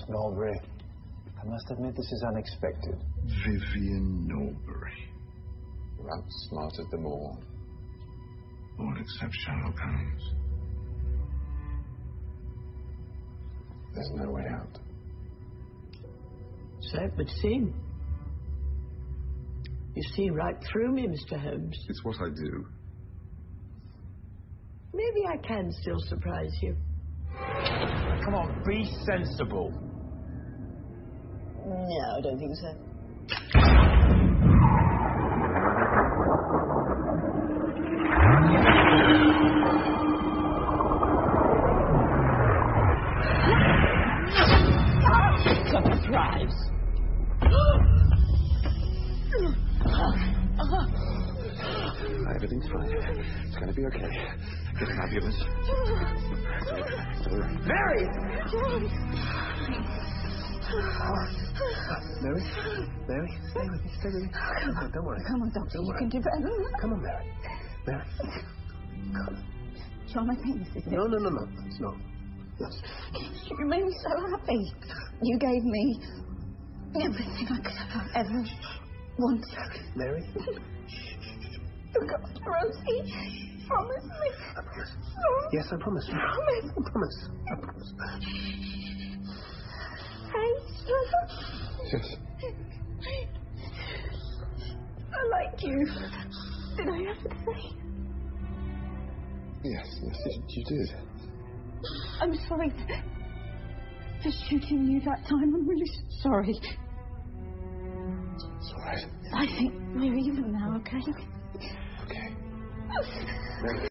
Norbury. I must admit this is unexpected. Vivian Norbury. You outsmarted them all. All except Sherlock Holmes. There's no way out. So it would seem. You see right through me, Mr. Holmes. It's what I do. Maybe I can still surprise you. Come on, be sensible. No, I don't think so. Surprise. Everything's fine. It's gonna be okay. Get an ambulance. Mary! Mary? Mary? Stay with me. Stay with me. Don't worry. Come on, Doctor. You can do better. Come on, Mary. Mary. You're my penis, isn't it? No. It's not. Yes. You made me so happy. You gave me everything I could have ever wanted. Mary? Look after Rosie. Promise me. I promise. No. Yes, I promise. Promise. I promise. I promise. Hey, Yes. I like you. Did I have to say? Yes, you did. I'm sorry for shooting you that time. I'm really sorry. It's all right. I think we're even now, okay? Okay. Mary.